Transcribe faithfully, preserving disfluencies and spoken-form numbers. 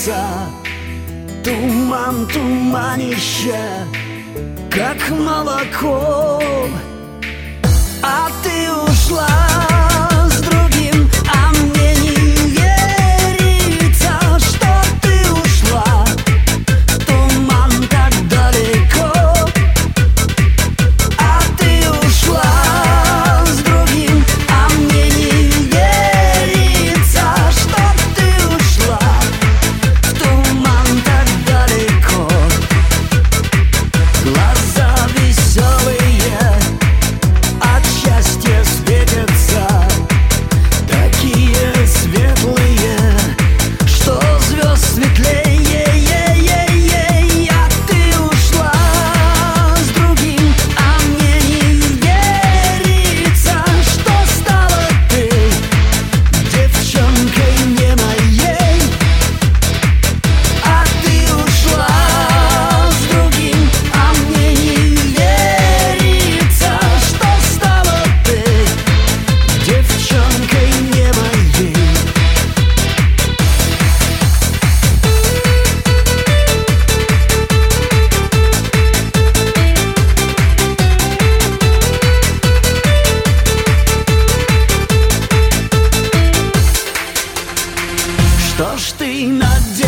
верится. Туман, туманище, как молоко. А ты ушла с другим, а мне не верится, что ты ушла. Туман так далеко. А ты ушла с другим, а мне не верится, что ты ушла. Туман так далеко. Глаза веселые от счастья светятся, такие светлые, что звезд светлее. А ты ушла с другим, а мне не верится, что стала ты девчонкой не моей. А ты ушла с другим, а мне не верится, что стала ты девчонкой не моей. Что ж ты наделала?